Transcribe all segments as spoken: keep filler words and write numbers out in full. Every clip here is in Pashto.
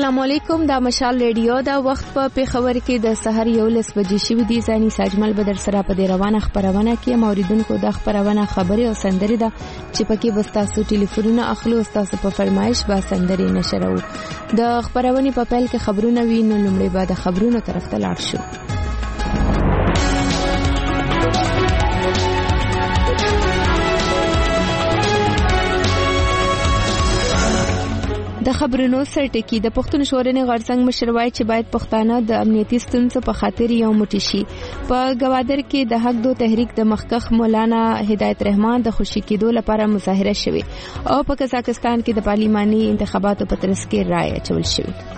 السلام علیکم. دا مشال ریډیو دا وخت په پیښور کې د سحر یولس بجې شوې دي. ځاني ساجمل بدر سره په دې روانه خبرونه کې موریدونکو د خبرونه خبري او سندري ده چې پکې بستاسو ټلیفونونه اخلو تاسو په فرمایش با سندري نشرو. د خبرونه په پیل کې خبرونه وینو لومړی بعد خبرونه طرف ته لاړ شو. د خبرونو سرټکی د پښتون شورنې غرڅنګ مشروای چې باید پښتانه د امنیتي ستونزو په خاطر یو موټی شي. په گوادر کې د حق دو تحریک د مخکخ مولانا هدایت رحمان د خوشی کېدو لپاره مظاهره شوه او په قزاقستان کې د پارلماني انتخاباتو په ترڅ کې رائے اچول شوه.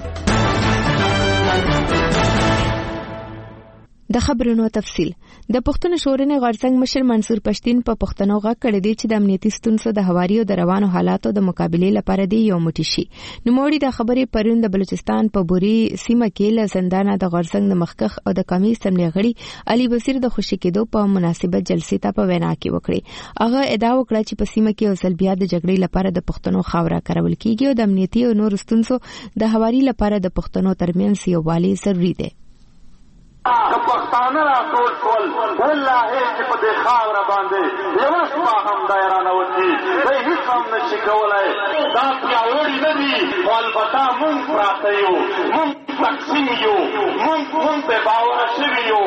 د خبرونو تفصیل د پښتون شورنې غرڅنګ مشر منصور پښتين په پښتنو غږ کړی دی چې د امنیتي ستونزو د هواري او د روانو حالاتو د مقابله لپاره دی یو موټی شي. نو موړي د خبرې پرون د بلوچستان په بوري سیمه کې له زندانه د غرڅنګ د مخکخ او د قومي اسمبلی غړي علي بصیر د خوشی کېدو په مناسبت جلسې ته په وینا کې وکړي. هغه ادعا وکړه چې په سیمه کې او سلبیا د جګړې لپاره د پښتنو خاوره کارول کیږي او د امنیتي او نور ستونزو د هواري لپاره د پښتنو ترمنځ یووالی ضروري دی. که پښتانه را ټول ټول والله چې په دې خاوره باندې یو شپه هم دایره وتی دوی هیڅ هم نشي کولای. دا پیاوړي نه دي خو البته مونږ پراته یو، مونږ تقسیم یو، مونږ مونږ په باور شوي یو.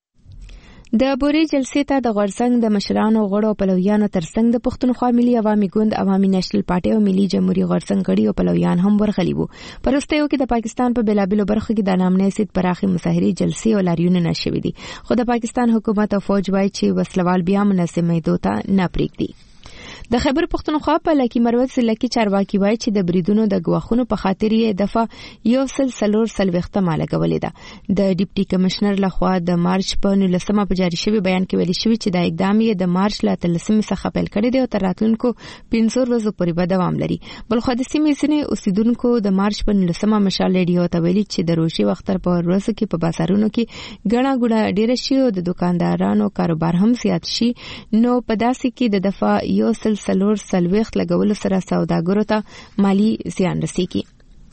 د بوري جلسې ته د غرڅنګ د مشرانو غړو پلویانو ترڅنګ د پښتونخوا ملي عوامي ګوند عوامي نېشنل پارټي او ملي جمهوریت غرڅنګ غړي او پلویان هم ورغلي وو. پرستیو کې د پاکستان په بلابلو برخو کې د نامنې سید پراخي مظاهري جلسې او لاریون نشوي دي. خو د پاکستان حکومت او فوج وايي چې وسلوال بیا منظمې دوته نه پریږدي. د خیبر پښتونخوا په لکی مروت ضلع کې چارواکي وایي چې د بریدونو د غواخونو په خاطر یې دفعه یو سل سلور سلويخته مال غولې ده. د ډیپټي کمشنر لخوا د مارچ په نولسمه په جاری شوی بیان کې ویل شوی چې دا اقدام یې د مارچ له اتلسمې څخه پیل کړی دی او تر راتلونکو پنځه ورځې پورې به دوام لري. بل خو د سیمې ځینې اوسیدونکو د مارچ په نولسمه مشال ریډیو ته ویلي چې د روشي وختر په ورځو کې په بازارونو کې ګڼه ګوڼه ډیره شي او د دکاندارانو کاروبار هم زیات شي. نو په داسې کې د دفعه یو سل سلور سلويخت لګول سره سوداګرو ته مالی زیان رسیږي.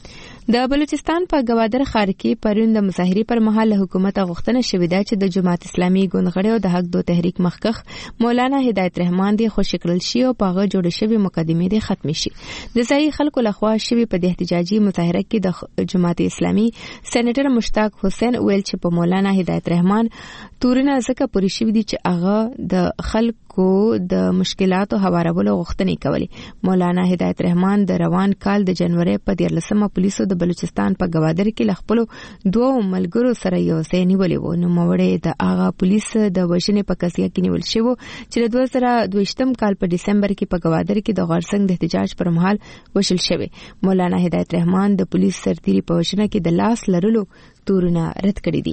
د بلوچستان په گوادر ښار کې پرون د مظاهرې پر مهال حکومت غوښتنه شوې ده چې د جماعت اسلامي ګوند غړي او د حق دو تحریک مخکخ مولانا هدایت رحمان دی خوشی کړل شي او په هغه جوړ شوی مقدمې دی ختم شي. د ځای خلکو لخوا شوی په د احتجاجي مظاهره کې د جماعت اسلامي سېنیټر مشتاق حسین ویل چې په مولانا هدایت رحمان تورونه ځکه پوری شوی دي چې هغه د خلکو د مشکلاتو هوارولو غوښتنې کولې. مولانا هدایت رحمان د روان کال د جنوري په دیارلسمه پولیسو د بلوچستان په گوادر کې لخپلو دوه ملګرو سره یو ځای نیولې و. نو موړې د هغه پولیس د وژنې په قضیه کې نیول شو چې د دوه زره دویشتم کال په دسمبر کې په گوادر کې د غرڅنګ د احتجاج پر مهال وشل شوی. مولانا هدایت رحمان د پولیس سرتیري په وژنه کې د لاس لرلو تورونه رد کړی دي.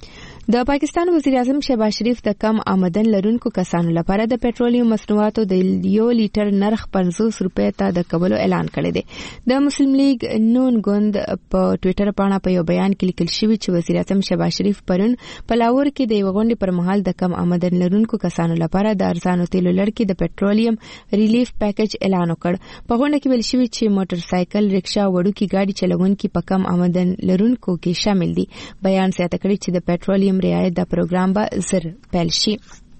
د پاکستان وزیر اعظم شهباز شریف د کم آمدن لرونکو کسانو لپاره د پېټرولیم مصنوعاتو د یو لیټر نرخ پنځوس روپۍ ته د کولو اعلان کړی دی. د مسلم لیگ نون ګوند په ټوئیټر باندې په یو بیان کې لیکل شوی چې وزیر اعظم شهباز شریف پرون په لاهور کې د یو غونډې پر مهال د کم آمدن لرونکو کسانو لپاره د ارزانو تیلو لړ کې د پېټرولیم ریلیف پیکج اعلان وکړ. په غونډه کې ویل شوی چې موټر سایکل، رکشا، وړوکی ګاډي چلوونکي په کم آمدن لرونکو کې شامل دي. بیان زیاته کړی چې د پېټرولیم رعایت دا پروګرام به زر پیل شي.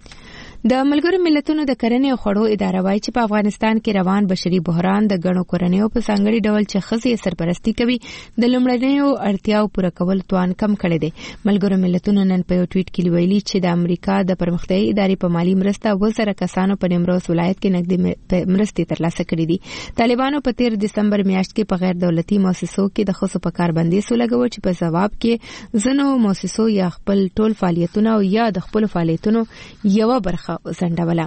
د ملګرو ملتونو د کرنې او خوړو اداره وايي چې په افغانستان کې روان بشري بحران د غنو کورنیو په ځانګړي ډول چې ښځې سرپرستی کوي د لومړنیو اړتیاو پوره کول توان کم کړی دی. ملګرو ملتونو نن په یو ټویټ کې ویلي چې د امریکا د پرمختیايي ادارې په مالی مرسته وزره کسانو په نیمروز ولایت کې نقدي مرستې ترلاسه کړې دي. طالبانو په تیر دسمبر میاشت کې په غیر دولتي مؤسسو کې د خصوصي کاربندیز ولګو چې په جواب کې ځنو مؤسسو یا خپل ټول فعالیتونه او یا د خپل فعالیتونو یو برخه زنډوله.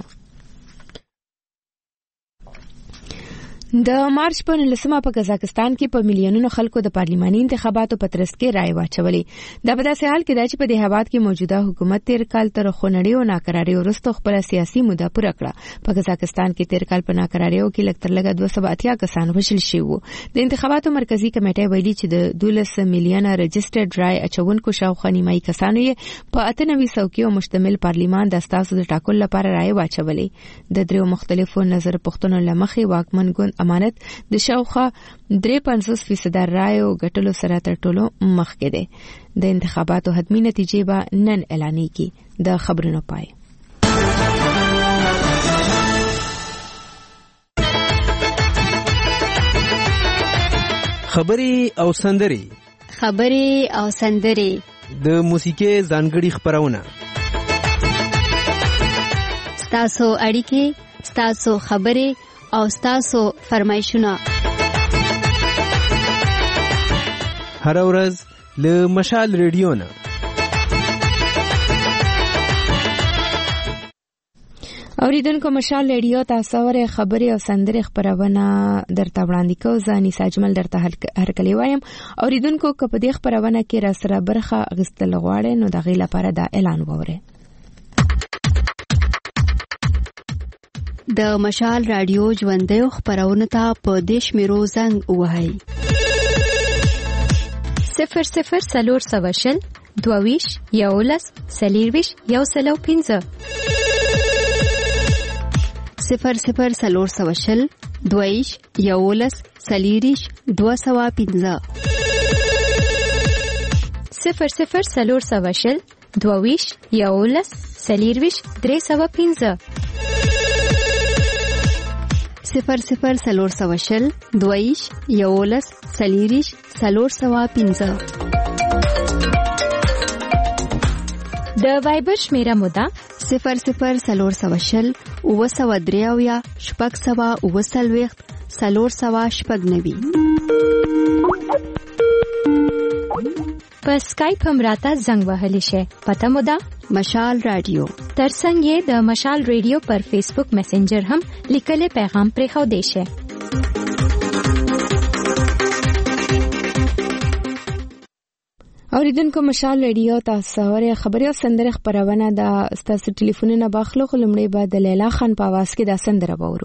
د مارچ په نولسمه په قزاقستان کې په میلیونونو خلکو د پارلماني انتخاباتو په ترڅ کې رائے واچولې. دا په داسې حال کې دی چې په دې هیواد کې موجوده حکومت تیر کال تر خونړۍ او ناکرارۍ وروسته خپل سیاسي موده پوره کړه. په قزاقستان کې تیر کال په ناکراریو کې لږ تر لږه دوه سوه اتیا کسان وژل شوي وو. د انتخاباتو مرکزی کمیټه ویلي چې د دولس میلیونه رجسټرډ رائے اچونکو شاوخوا نیمایي کسانو یې په اته نوي څوکیو مشتمل پارلمان د استازو د ټاکلو لپاره رائے واچولې. د دریو مختلفو نظر پوښتنو له مخې واکمن ګوند امانت د شاوخوا درې پنځوس فیصد رایو ګټلو سره تر ټولو مخکې دی. د انتخاباتو حتمی نتیجې به نن اعلانېږي. د خبرونو پای. خبري او سندري خبري او سندري د موسیقي ځانګړي خبرونه ستاسو اړیکې ستاسو خبري او ستاسو فرمایشونه هر ورځ له مشال ریډیو نه. اوریدونکو مشال ریډیو تاسو ورې خبري او سندري خبرونه درته وړاندې کوم. ځاني ساجمل درته هرکلی وایم. اوریدونکو که په دې خبرونه کې را سره برخه غستل غواړي نو دغه لپاره دا اعلان ووره. د مشال رادیو ژوندۍ خبرونه ته په دیش میرو زنګ وهاي صفر صفر سلور سواشل دوویش یولس سلیرویش یو سلو پینزه صفر صفر سلور سواشل دوویش یولس سلیریش دو سوا پینزه صفر صفر سلور سواشل دوویش یولس سلیرویش درې سوا پینزه صفر صفر سلور سواشل دویش یولس سلیریش سلور سوا پینزه. د وایبر شمیره مودا صفر صفر سلور سواشل او سوا دریاویا شپږ سوا او سلويخت سلور سوا شپږ نوي. په سکایپ هم راته زنګ وهلی شي. پته مودا مشال رادیو. ترڅنګ یې د مشال ریډیو پر فیسبوک میسنجر هم لیکل پیغام پرې خو دی شي. اوریدونکو مشال ریډیو تاسو ورې خبري او سندره خبرونه د تاسو ټلیفونونه باخلو خلمړې بعد د لیلا خان په आवाज کې د سندره وورو.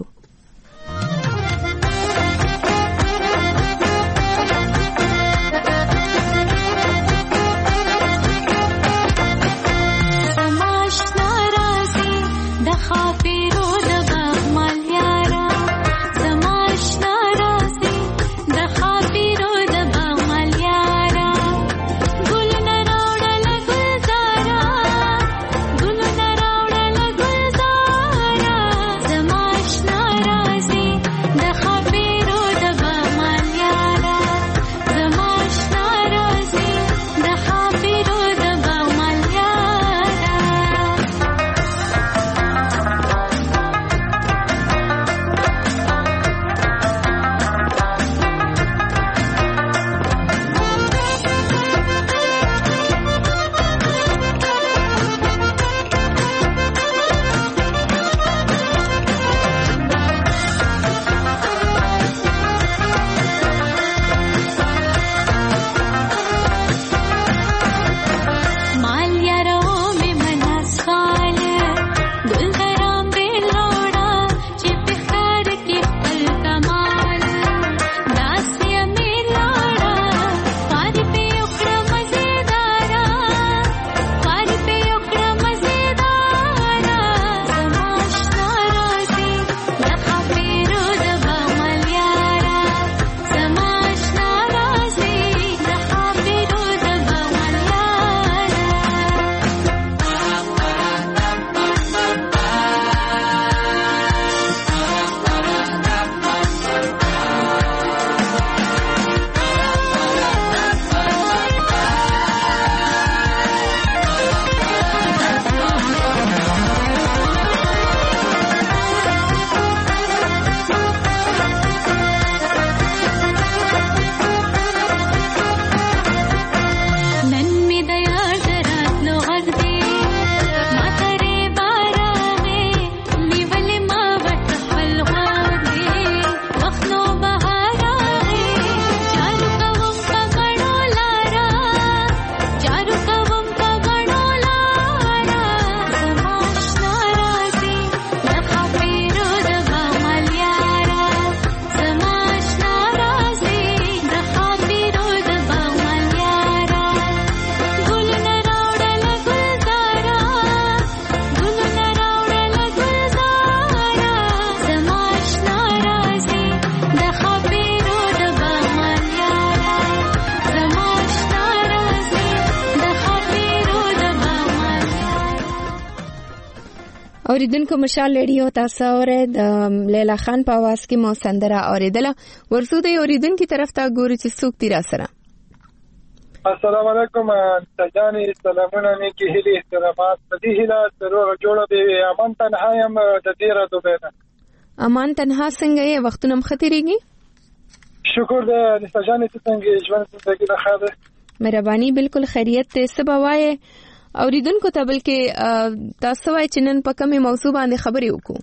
اوریدونکو مشال ریډیو تاسو اوره د لیلا خان په आवाज کې مو سندره اوریدله. ورسو د اوریدونکو طرف ته ګوري چې څوک تیر سره. السلام علیکم تجانی سلامونه نیکی هلی احترامات دې هلا ضرور جوړه دی. امان تنها يم د دې را دوبه. امان تنها څنګه یې وختونه مختریږي؟ شکر دې تجانی څنګه ژوند زندگی نه خاله. مهرباني بالکل خیریت ته سبوایه اوریدونکو ته بلکې تاسو وای چې نن په کومه موضوع باندې خبرې وکړو.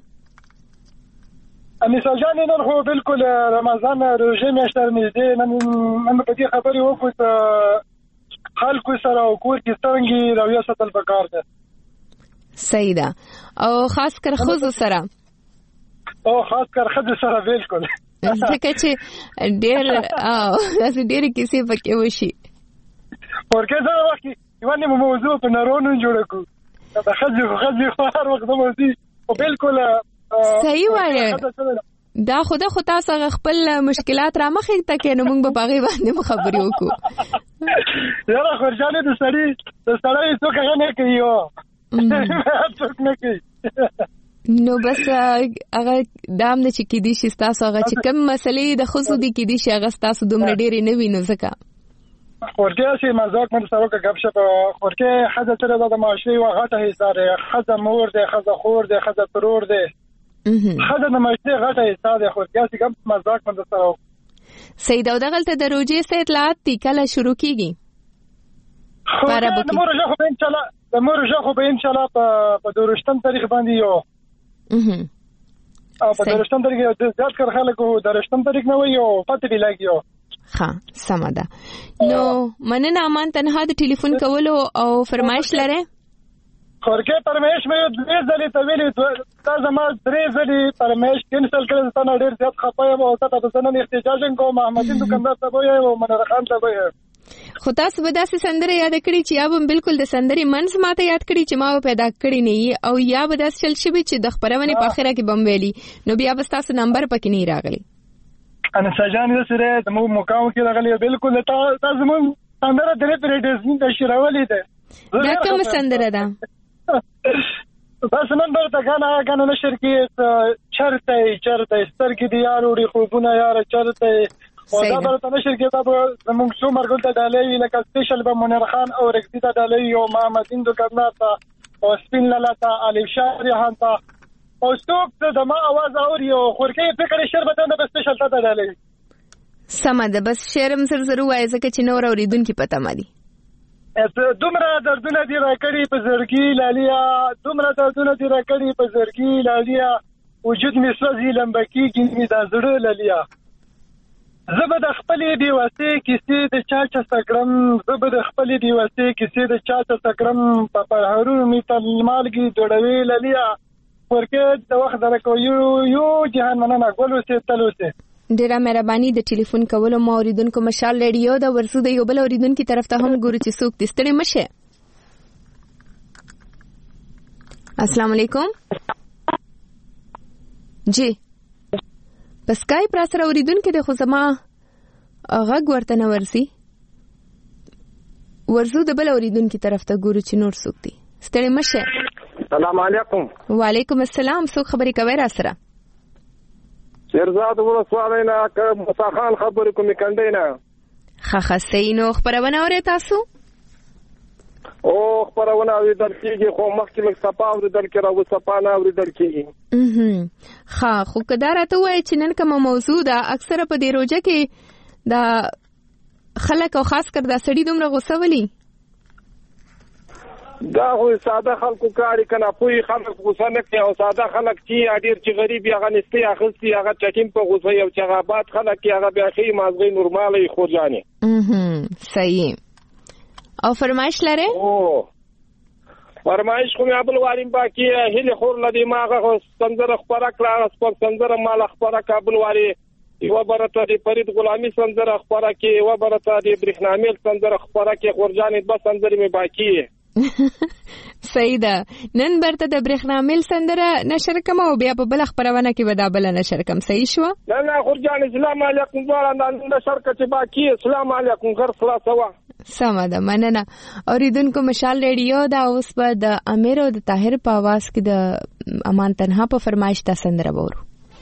انیسا جان نن خو بالکل رمضان روزه میاشت نږدې نن نن په دې خبرې وکړو چې خلکو سره او کور کې څنګه رویه ساتل پکار ده. صحیح ده. او خاص کر خود سره او خاص کر خود سره بالکل ځکه چې ډېر او تاسو ډېر کیسې پکې وشي. ورکه زه وخت یوانه موضوع په نارونو جوړ کو دا خځې خځې هر وخت موضوع او بالکل صحیح وایي. دا خدا خو تاسو خپل مشکلات را مخې ته کې نو موږ په باغې باندې خبرې وکړو. یاره خورجانې د سړی د سړی څوک نه کوي او څوک نه کوي نو بس هغه دام نه چې کې دي چې تاسو هغه چې کوم مسلې د خصو دي کې دي چې هغه تاسو دومره ډېرې نه وینو ځکه خورکه سي مزاق من سره کا غب شپ خورکه حدا سره د معاشري او غټه حصہ ده. خزه مور ده، خزه خور ده، خزه پرور ده. خزه د معاشري غټه حصہ ده. خورکه سي کوم مزاق من سره. سید او دغلت د روجي سه اطلاعات دي کله شروع کیږي؟ خورکه د مور ژغه به ان شاء الله د مور ژغه به ان شاء الله په دورشتم تاریخ باندې یو اها او په دورشتم تاریخ د ځات کر خلکو دورشتم تاریخ نه وي او پته دی لګیو. ها سمه ده. نو مننه امان تنها د ټلیفون کولو او فرمایش لره. خورکه فرمایش مې درې ځلې ته ویلې دا زما درې ځلې فرمایش کینسل کړل. تا نه ډېر زیات خپایم او تا ته څنګه احتجاج کوم محمدین دکاندار ته وایي او منر خان ته وایي. خو تاسو به داسې سندره یاد کړی چې یا به بالکل د سندرې منځ ماته یاد کړی چې ما پیدا کړی نه او یا به داسې چل شي چې د خبرونه په اخره کې بم ویلي نو بیا به تاسو نمبر پکې نه راغلی. انا سجان سره د مو مقام کې راغلی بالکل تاسو مون سندره درې پرې د شراولې ده. دا کوم سندره ده؟ بس نن برته غانا غانا نشر کې چرته چرته ستر کې دی یار وړي خوبونه یار چرته او دا برته نشر کې دا موږ څو مرګ ته ډالې لکه سپیشل به منیر خان او رکتی ته ډالې یو محمدین دکاندار ته او سپین لاله علي شهر هان ته او څوک د ما आवाज اوري او خورکې فکر شربت نه بس سپیشل ته ډالې سم ده. بس شرم سر زرو وای ځکه چې نور اوریدونکو پته مالي دومره دردونه دي راکړي په زړګي لالیا دومره دردونه دي راکړي په زړګي لالیا وجود می سوځي لمبکی کې دا زړه لالیا زبد خپلې دی واسه کیسې د چا چا سکرم زبد خپلې دی واسه کیسې د چا چا سکرم په پرهرو می تل مالګي جوړوي لالیا ورکه د وخت درکو یو یو جهان مننه ګولو سي تلو سي. ډیره مهرباني د ټلیفون کولو مو اوریدونکو مشال ریډیو دا ورسو د یو بل اوریدونکو طرف ته هم ګوري چې څوک دستړي مشه. السلام علیکم جی په سکایپ را سره اوریدونکو د خو زما غږ ورته نه ورسي ورسو د بل اوریدونکو طرف ته ګوري چې نور څوک دي. ستړي مشه. السلام علیکم. وعلیکم السلام. څوک خبرې کوي را سره؟ شیرزاد ولسوالینا که مصاخان خبرې کومې کنډې نه خخه سینو خبرونه اورئ تاسو؟ او خبرونه اورېدل کېږي خو مخکې لږ صفا اورېدل کېږي او صفا نه اورېدل کېږي. ښه خو که دا راته ووایي چې نن کومه موضوع ده اکثره په دې روژه کې دا خلک او خاص کر دا سړي دومره غوسه ولي دا خو ساده خلکو کاری کنه پوی خلک غوسه نه کوي او ساده خلک چې اډیر چې غریب هغه نستي اخستي هغه چکین په غوسه یو چې هغه باد خلک هغه بیا خي مازغې نورمالي خورجاني. اها صحیح. او فرمایش لره؟ او فرمایش خو مې ابل واریم باقي هله خور لدی ماغه سنجر خبره کړه سپک سنجر مال خبره کابل واري یو برته دی فرید غلامی سنجر خبره کې یو برته دی برخنامل سنجر خبره کې خورجاني بس سنجر مې باقي. صحیح ده. نن برته د برخنامل سندره نشر کوم او بیا په بل خبرونه کې ودا بل نشر کوم. صحیح شو؟ نه نه خورجان اسلام علیکم واره نن نشر کچ باقی اسلام علیکم غر خلاص وا سمه ده، مننه. اوریدونکو مشال ریډیو دا اوس په د امیر او د طاهر په आवाज کې د امان تنها په فرمایش تا سندره وورو.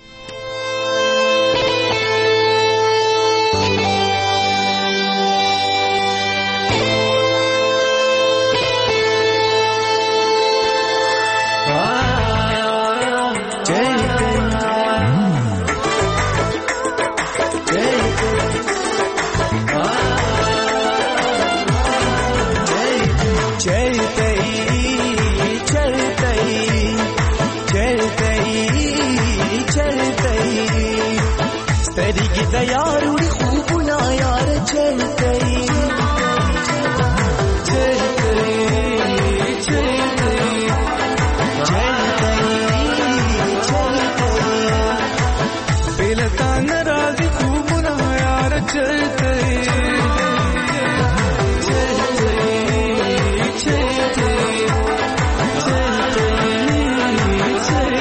यारुड़ी खूब ना यार चल गई चल गई चल गई चल गई चल गई बेलता नाराज़ी खूब ना यार चल गई चल गई चल गई चल गई चल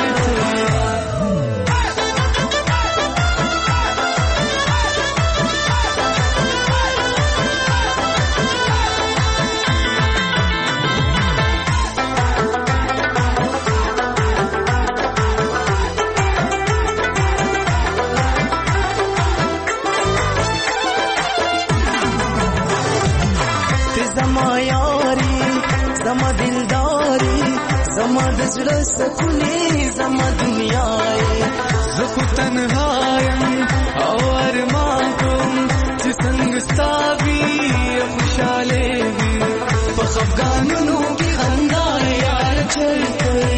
زړه سکونې زما دنیا یې زه خو تنها یم او ارمان کوم چې څنګه ستا وي خوشحاله وي په خفګانونو کې خندا یار چل کوي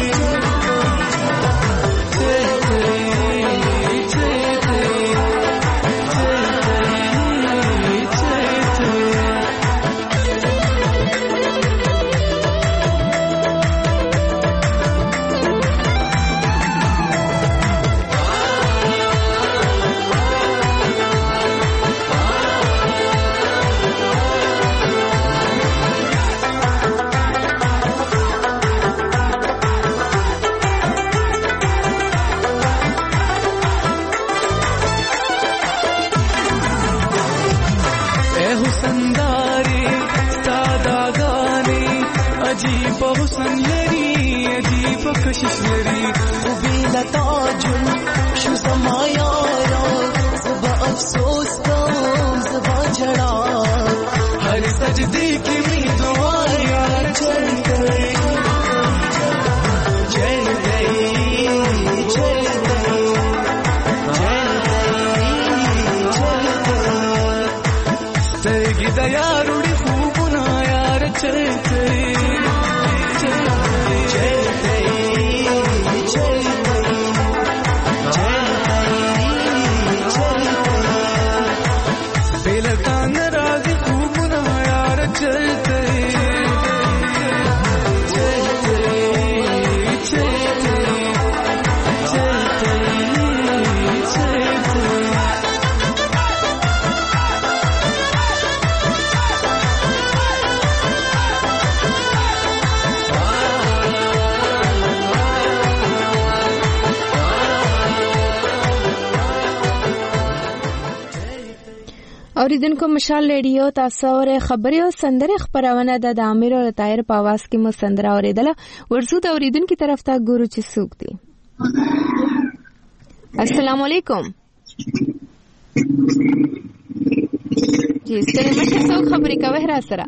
اوریدونکو مشال ریډیو تاسو اورئ خبري او سندره خبرونه د امیر او طاهر په आवाज کې مو سندره اوریدله. ورسو د اوریدونکو طرف ته ګورو چې څوک دی. السلام علیکم. جی ستړي مشه څوک خبرې کوي را سره؟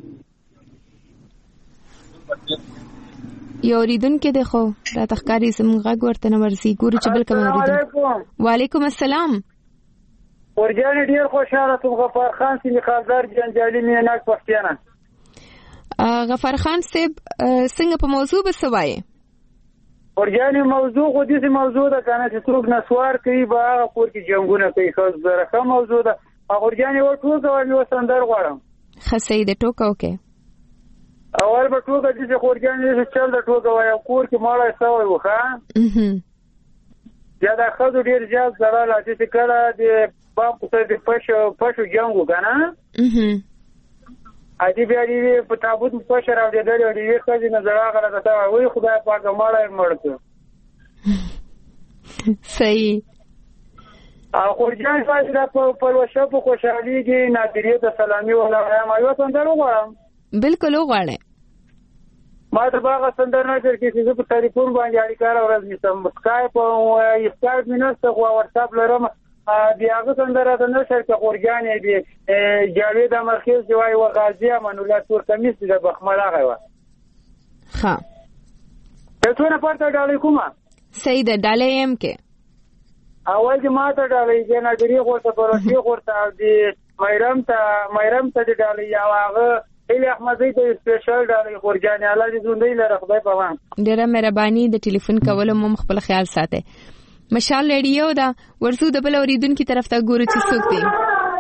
یو اوریدونکو دی خو را تخکاری زموږ غږ ورته نه ورسي. ګورو چې بل کوم اوریدونکو. وعلیکم السلام. ورجاني ډیر خوشاله ته غفار خان سي مخالدار جنجالي میناک پښتانه. غفار خان صاحب څنګه په موضوع بسوي؟ ورجاني موضوع خو دې موضوع ده کنه چې څوک نسوار کوي با کور کې جنگونه کوي. خاص زره موضوع ده. ورجاني و ټوکه او سندر غواړم. خسې د ټوکه اوکې. اول به ټوکه دې ورجاني چې چل د ټوکه وای کور کې ماړه سوي وخا. اها. یا دا خزو ډیر ځل زړه لا چې کړه دې بام په دې پښو پښو جنگو کنه. اها. ا دې بیا دې په تابوت پښه راو دې درې دې خزي نه زړه غره تا وای خدای پاک ماړه مړته. صحیح. او خورجان فاز دا په لوشه په خوشحالي کې نادریه ته سلامي ولایم یو سندره وغواړم. بالکل وغواړئ. ما ته باغه سندره نه درکې چې په ټلیفون باندې اړیکه راوړل نشم. سکایپ او سکایپ مې نشته خو واتساپ لرم. بیا هغه سندره د نشر کې خورجان دی جاوید امرخیز دی وايي وغازی امان الله تور کمیس د بخمل هغه و. ها ته څونه پورته ډالې کومه؟ صحیح ده ډالې ایم کې. اول چې ما ته ډالې جنا ډری ورته پروتي ورته دی مېرم ته مېرم ته ډالې یا هغه الی احمدی ته سپیشل ډالې خورجان الله دې زوندې لره خدای په وان. ډیره مهرباني د ټلیفون کولو مو خپل خیال ساتئ. مشال ریډیو دا ورسو د بل اوریدونکو طرف ته ګورو چې څوک دی.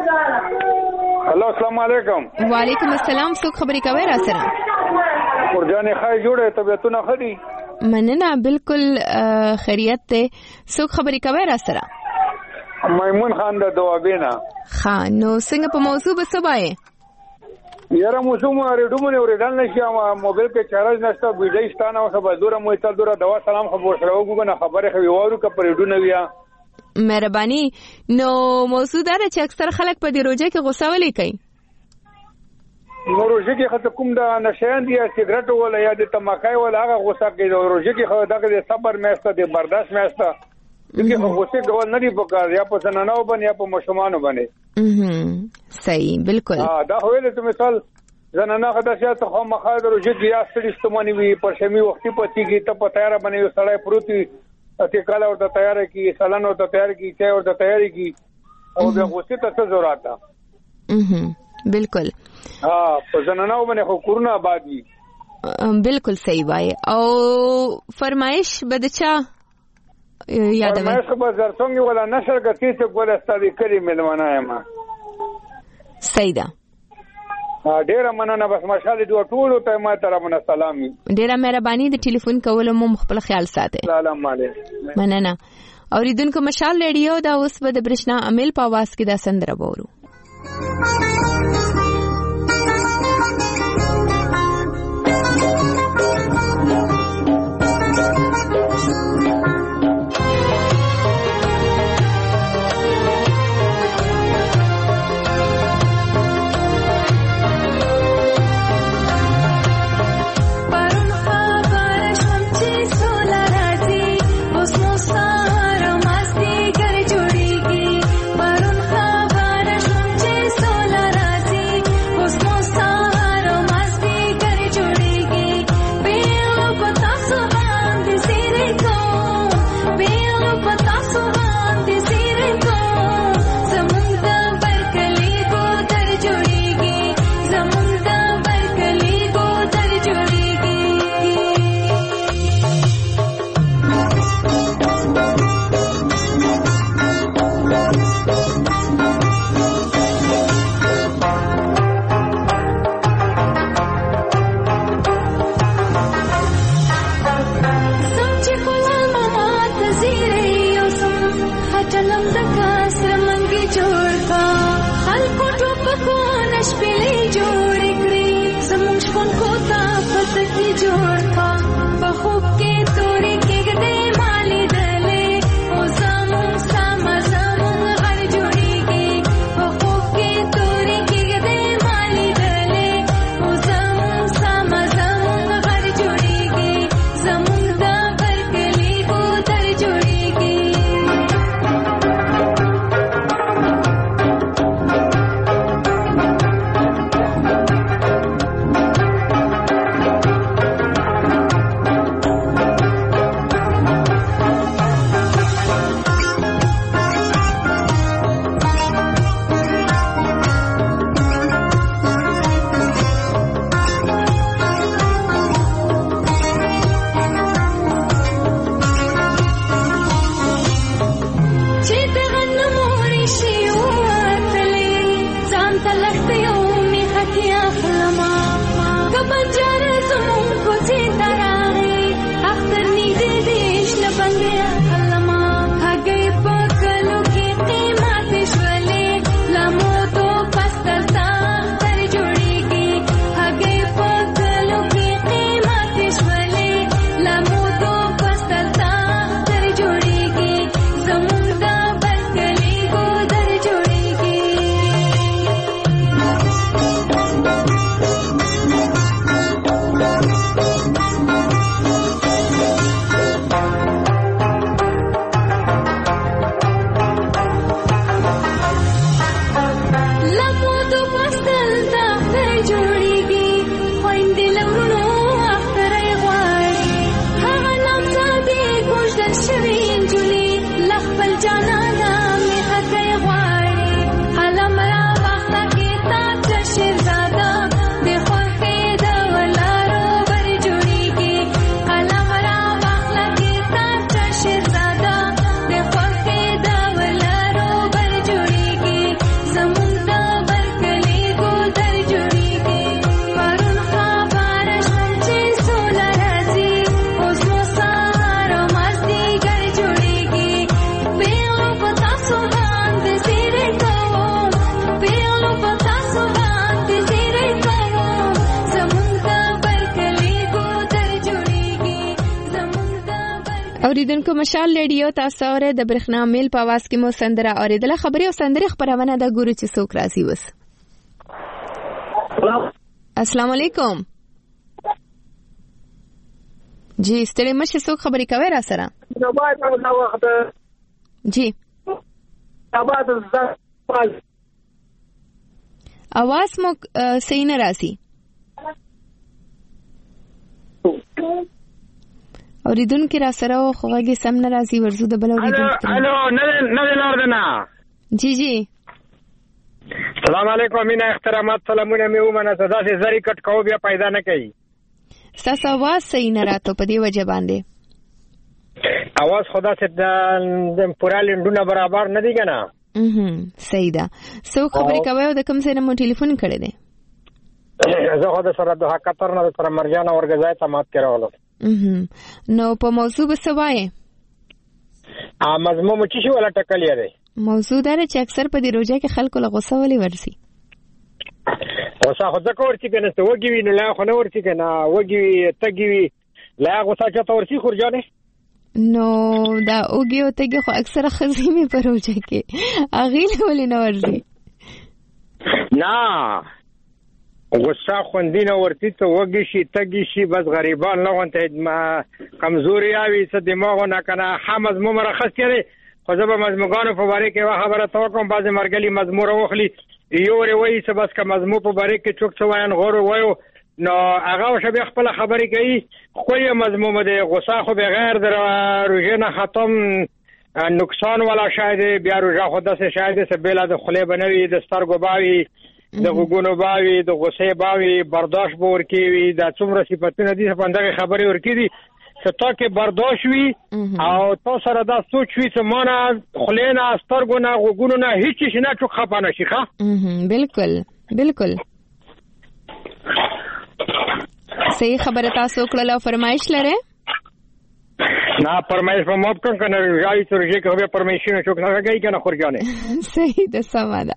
هلو السلام علیکم. وعلیکم السلام. څوک خبرې کوي را سره؟ خورجان خای جوړه طبيعتونه خدي. مننه بالکل خیریت ته. څوک خبرې کوي را سره؟ میمون خان د دوابینا. خان نو څنګه په موضوع به سبای؟ یاره موضوع مو ریډو مونږ ورېدل نشي ما موبایل کې چارج نشته بجلی ستانه او خبر دوره مو تل دوره دوا سلام خبر سره وګورم خبره خو وورو کا پر ریډو نه ویا. مهرباني. نو موضوع دا چې اکثر خلک په دې روزه کې غوسه ولې کوي؟ نو روزه کې خاطر کوم دا نشان دی سیګریټ ولا یا د تماکای ولا هغه غوسه کوي. روزه کې خو دا د صبر مېسته د برداشت مېسته دغه غوسه ډول نه دی پکار یا په سنناو باندې یا په مشمانو باندې. اها صحیح بالکل. ها دا ویل ته مثال زنانه خدای ته خو مخاید روزه کې یا ستړي استمانی وي پر شمی وختي پتی کی ته په تیار باندې سړی پروتي ته کاله ورته تیار کی سالن ورته تیار کی چای ورته تیار کی او د غوسه ته څه ضرورت ده. اها بالکل. ها په زنانه باندې خو کورونه آباد وي. بالکل صحیح وای. او فرمایش بدچا یاد وای فرمایش به زرڅنګ ولا نشر کتی څه ګول استادی کری ملمانه ما. صحیح ده. ډیره مننه. بس ماشاءالله دوه ټول ته ما طرفونه سلامي. ډیره مهرباني د ټلیفون کولو مو خپل خیال ساتئ. سلام علیکم. مننه. اوریدونکو مشال ریډیو دا اوس به د برښنا امیل په आवाज کې دا سندره وورو. اوریدونکو مشال ریډیو تاسو اورئ د برېښنا میل په आवाज کې مو سندره اوریدله. خبري او سندري خبرونه د ګورو چې څوک راځي. وس السلام علیکم. جی ستړي مشه څوک خبري کوي را سره؟ جی आवाज مو صحیح نه راځي. اوریدونکو را سره خوږه سم نه راځي. ورزو د بل اوریدونکو. الو نه نه لاردنا. جی جی السلام علیکم. مینا احترامات سلامونه مې ومنه. صدا سي زری کټ کو بیا پیدا نه کوي. تاسو आवाज صحیح نه راته په دې وجه باندې. आवाज خدا سے د پورا لندونه برابر نه دی کنه. اهم صحیح ده. سو خبرې کوي او د کوم ځای نه مو ټلیفون کړی دی؟ زه خو د سره د حقیقت نه تر مرجان ورګزای ته مات کړو. اهم نو په موضوع به سوای ا مضمون چې شو ولا ټکلې دی. موضوع دا چې اکثر په دې روزه کې خلکو له غوسه ولې ورسي. غوسه خو ځکه ورسي کنه ته وګي ویني لا خو نه ورسي کنه وګي تګي لا غوسه چاته ورسي خورجانه. نو دا اوګي او تګي خو اکثر خزيمه په روزه کې اغیل ولې نه ورسي. نه غوسه خوندینه ورته ته وګی شي تګی شي بس غریبان نه وانته ما کمزوري اوي څه دماغ نه کنه حمز ممرخص کړي خو زه به مزموګانو په باره کې وا خبره توکم بعض مرګلي مزمور وخلی یوري وای څه بس که مزمو په باره کې چوک څه وایان غور وایو نو هغه شبي خپل خبرې کوي خو یې مضمون ده. غوسه خو بغیر در روزه نه ختم نقصان ولا شاید بیا روزه خو داسې شاید څه بلا د خله بنوي د سترګو باوي د غوګونو باوي د غوسه باوي برداشت به ورکوي. دا څومره صفاتونه دي په اندغه خبرې ورکړي چې تا کې برداشت وي او تو سره دا سوچ وي چې مانه خلینا سترګو نه غوګونو نه هیڅ شي نه چوک خپانه شي. ښه بالکل بالکل صحیح خبره. تاسو کړل فرمایش لره؟ نه فرمایش په موب کوم کنه راځي چې رجه کوي پرمیشن چوک نه راګي کنه خورجانه. صحیح ده سماده.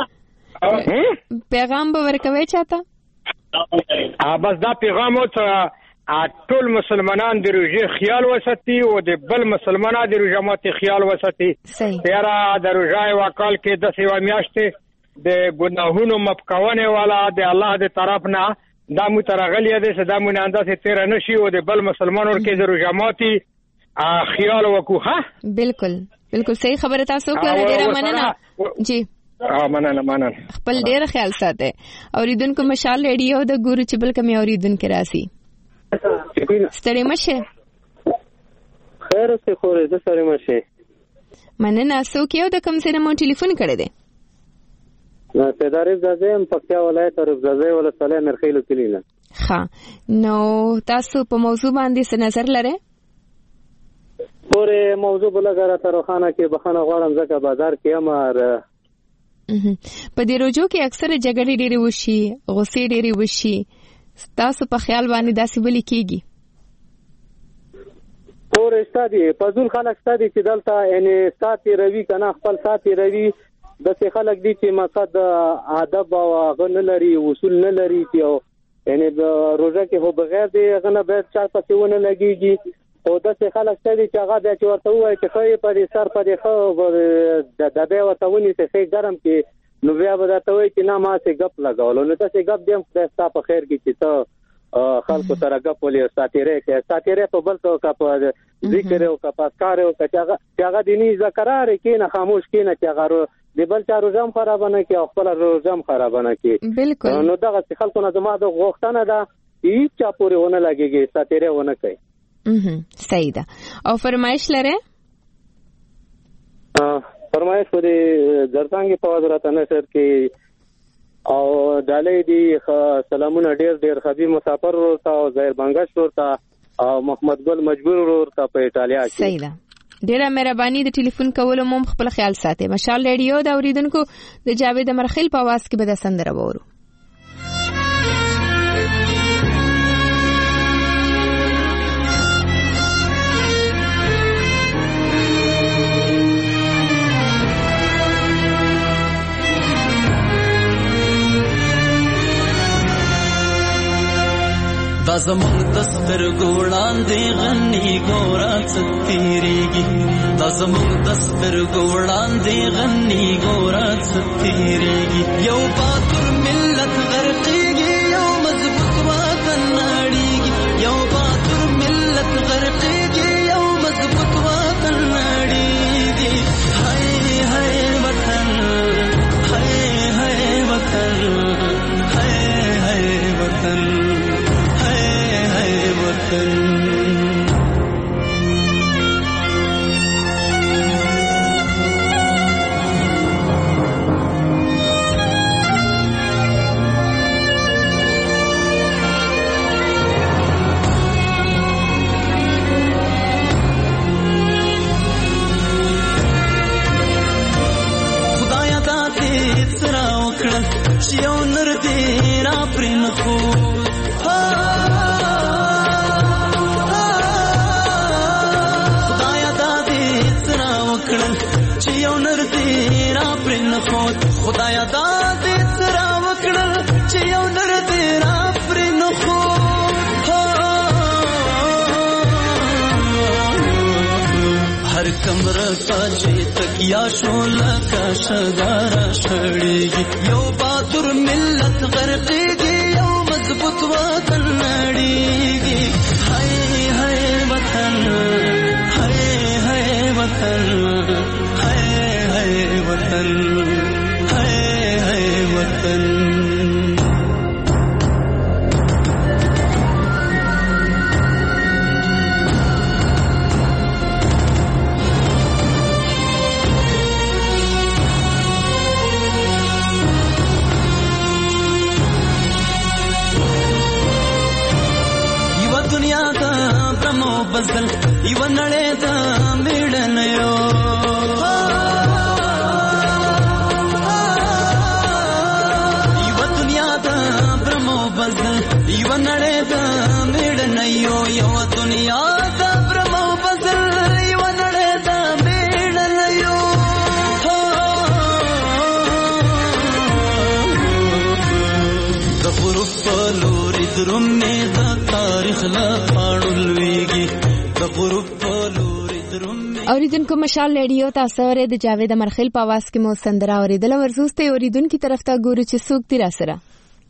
پیغام به ورکوي چاته؟ ا بس دا پیغام او ټول مسلمانان د روزي خیال وساتي او د بل مسلمانانو د روزه مات خیال وساتي. تیرا د روزای وکال کې د سیوا میاشته د ګناهونو مپکاونه والا د الله د طرف نه دا مترغلی دي چې دا مونږ اندازه تیر نشي او د بل مسلمانانو کې د روزه ماتي خیال وکوه. بالکل بالکل صحیح خبره تاسو کړل. ډیره مننه. جی ا مننه مننه. خپل ډیر خیال ساته. اوریدونکو مشال ریډیو د ګورو چې بل کمی اوریدونکو راسي. ستړي مشه خیر څه خورې د ستړي مشه مننه. سو کېو د کوم سره مو ټلیفون کړی دی؟ نو ته دارې ځم پکتیا ولایت او ځای ولسوالۍ مرخیلو کلینا. ها نو تاسو په موضوع باندې څه نظر لرئ؟ پورې موضوع بلګره ترخانه کې بخنه غواړم ځکه بازار کې امر په دې روزو کې اکثر جګړې ډېرې وشي غوسې ډېرې وشي. تاسو په خیال باندې داسې ولې کېږي؟ پورې ستادي پزول خلک ستادي چې دلته یعنی ساتي روي کنه خپل ساتي روي د څه خلک دي چې مقصد ادب او غن لري اصول نه لري چې یعنی روزه کې هو بغیر دی غنه به چا پته ونه لګيږي او د څه خلک ستادي چې هغه د چورته وای چې خو په دې سر په دې خو د دبه وتهونی څه ګرم کې نو بیا به دا ته وای چې نه ما څه غپ لگاولو نو تاسو غپ دیم خدای ستاسو په خیر کې چې ته خلکو سره غپ ولې ساتيره کې ساتيره په بل څه کا په ذکر او کا پاسکار او کا چې هغه دیني ذکرار کې نه خاموش کې نه چې هغه د بل چا روزم خراب نه کې او خپل روزم خراب نه کې. بالکل نو دغه خلکو نه زما د غوښتنه ده هیڅ چا پورې ونه لګيږي ساتيره ونه کوي. اها صحیح ده. او فرمایش لره؟ فرمایش پرې درڅنګ په حضرت نصر کې او دالې دي سلامونه ډېر ډېر خبي مسافر ورته او ظاهر بنگش ورته او محمد ګل مجبور ورته په ایتالیا کې. صحیح ده. ډیره مهرباني د ټلیفون کولو مو خپل خیال ساتي. مشال ریډیو دا اوریدونکو د جاوید مرخیل په आवाज کې به د سندره وورو. دا دا زمونږ د سترګو وړاندې غني ګوره څه تېرېږي دا زمونږ د سترګو وړاندې غني ګوره څه تېرېږي یو باتور ملت غرقېږي یو مضبوط وطن نړېږي یو باتور ملت غرقېږي یو مضبوط وطن نړېږي هاي هاي وطن هاي هاي وطن هاي هاي وطن خدایا دا دې سره وکړه چې یو نر دې را پرې نه خو خدایا دا دې سره وکړل چې یو نر دې را پرې نه خو هر کمره ته چې تکیا شو لکه شګاره شړېږي یو باتور ملت غرقېږي یو مضبوط وطن نړېږي هاي هاي وطن هاي هاي وطن هاي هاي وطن بزل یو نړۍ ته میړنه یو یو دنیا ته برمو بزل یو نړۍ ته میړنه یو یو دنیا ته برمو بزل یو نړۍ ته میړنه یو د غروب په لوري درومې د تاریخ له پاڼو لویږي اوریدونکو مشال ریډیو تاسو ورې د جاوید مرخیل په आवाज کې مو سندره اوریدل ورزوسته اوریدونکو طرف ته ګورو چې څوک دی را سره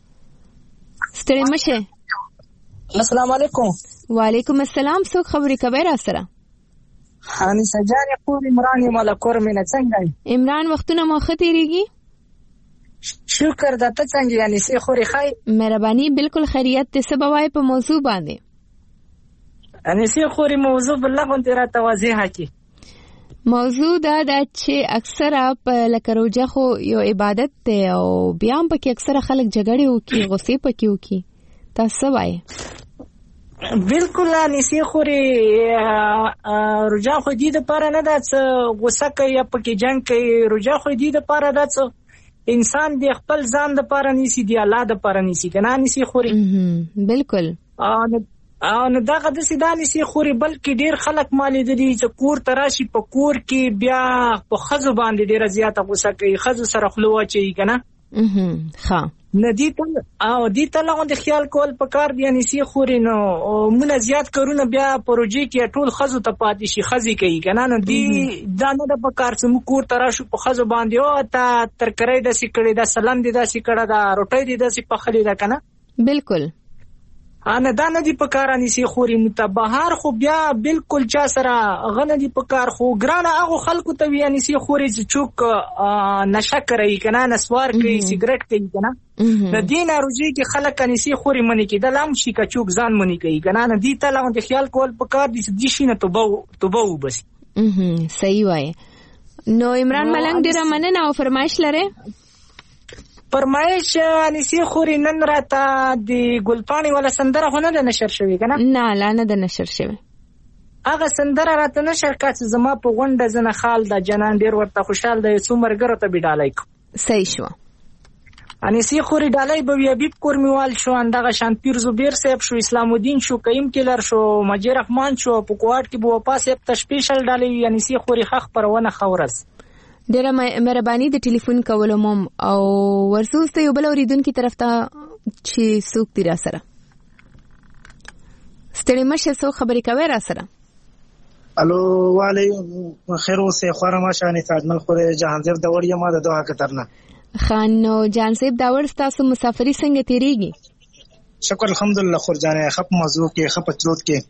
ستړي مشه السلام علیکم وعلیکم السلام څوک خبرې کوي را سره هاني سجاري پور عمران ملکور مینه څنګه عمران وختونه مو ختیریږي شکر د ته څنګه یعنی سي خوري خای مهرباني بالکل خیریت ته سبوای په موضوع باندې انسی خوري موضوع بل غونډه را توضیح کی موضوع دا د چې اکثره په لکروجه خو یو عبادت ته او بیا هم پکې اکثره خلک جګړې وکي غصې پکې وکي تاسو وایي بالکل انسی خوري رجا خو دې د پاره نه ده چې غصه کوي پکې جنگ کوي رجا خو دې د پاره ده چې انسان د خپل ځان د پاره نيسي دی الله د پاره نيسي کنه انسی خوري بالکل او نو دغه د سیدانی سي خوري بلکې ډیر خلک مالې د دې چې کور تراشي په کور کې بیا په خزو باندې ډیره زیاته غوسه کوي خزو سره خلو واچي کنه ها ندی ته او دې ته لغون د خیال کول په کار دی یعنی سي خوري نو مونږ زیات کارونه بیا پروژې کې ټول خزو ته پاتې شي خزي کوي کنه نو دی دا نه د په کار چې مو کور تراشي په خزو باندې او ته ترکرې د سي کړي د سلام دي د سي کړه دا روټي دي د سي په خلي دا کنه بالکل انا دا نه دی په کار انسی خوري متبهار خو بیا بالکل چا سره غنه دی په کار خو ګرانه هغه خلکو ته وی انسی خوري چې چوک نشه کوي کنه نسوار کوي سیګریټ کوي کنه د دین اروجي کې خلک انسی خوري منی کې د لام شي کا چوک ځان منی کوي کنه نه دی ته لاغون د خیال کول په کار دي چې شي نه توبه توبه وبس صحیح وای نو عمران ملنګ ډیر مننه او فرمایش لره فرمایش انسی خوري نن راته د ګلپانی ولا سندره هونه د نشر شوی کنه نه لا نه د نشر شوی هغه سندره راته نشر کاڅ زما په غونډه زنه خال د جنان ډیر ورته خوشحال د څومرګره ته بډالای کو صحیح شو انسی خوري ډالای به یبیب کورمیوال شو اندغه شانپیر زبیر صاحب شو اسلام الدین شو قیم کلر شو مجید رحمان شو په کوټ کې بو پاس په سپیشل ډالای انسی خوري خخ پرونه خورس ډیره مهرباني د ټلیفون کولو مم او ورسوسته یو بل اوریدونکو طرف ته چې څوک دی را سره ستړي مشه سو خبرې کوي را سره. الو والي خیر اوسه خوره ما شانې تاجمل خو جهانزیب د وړیا ما د دوه کترنه خان نو جهانزیب دا ور تاسو مسافری څنګه تیریږي؟ شکر الحمدلله خورجانې خپ موضوع کې خپ چلوت کې